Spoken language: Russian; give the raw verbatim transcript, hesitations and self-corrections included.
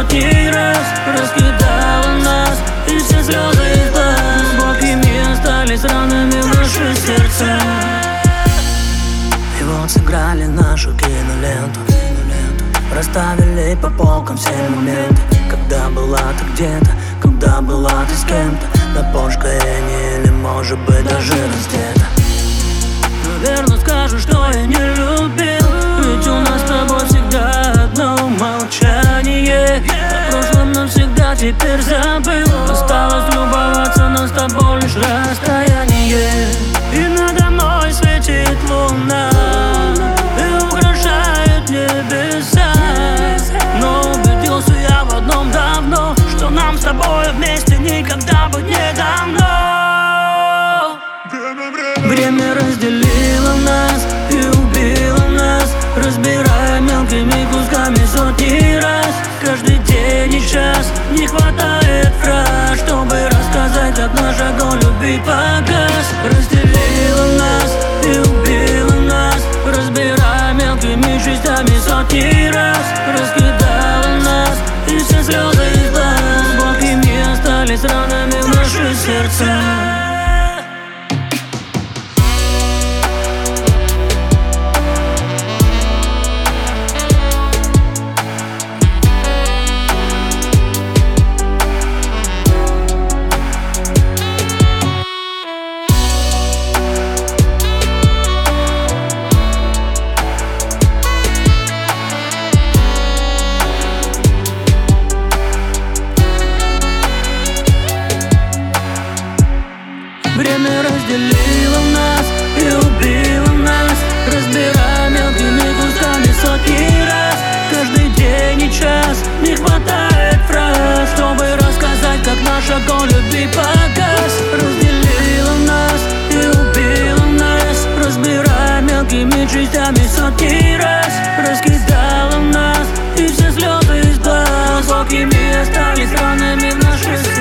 сотни раз раскидала нас, и все слезы из глаз глубокими остались ранами в наши сердца. И вот сыграли нашу киноленту, расставили по полкам все моменты. Когда была ты где-то, когда была ты с кем-то, на Порш-Каене или может быть даже раздета. Наверное скажешь, что я не любил, ведь у нас с тобой всегда одно молчание. О прошлом навсегда теперь забыл, осталось любоваться, но с тобой лишь расстояние. И надо мной светит луна и украшает небеса, но убедился я в одном давно, что нам с тобой вместе никогда быть не дано. Время разделило нас и убило нас, разбирая мелкими кусками сотни раз. Каждый день и час не хватает фраз, чтобы рассказать, как наш огонь любви погас. Разделило нас и убило нас, разбирая мелкими частями сотни раз. Раскидала нас, и все слезы из глаз глубокими остались ранами в наши сердца. Время разделило нас и убило нас, разбирая мелкими кусками сотни раз. Каждый день и час не хватает фраз, чтобы рассказать, как наш огонь любви погас. Разделило нас и убило нас, разбирая мелкими частями сотни раз. Раскидала нас, и все слезы из глаз глубокими остались ранами в наших сердцах.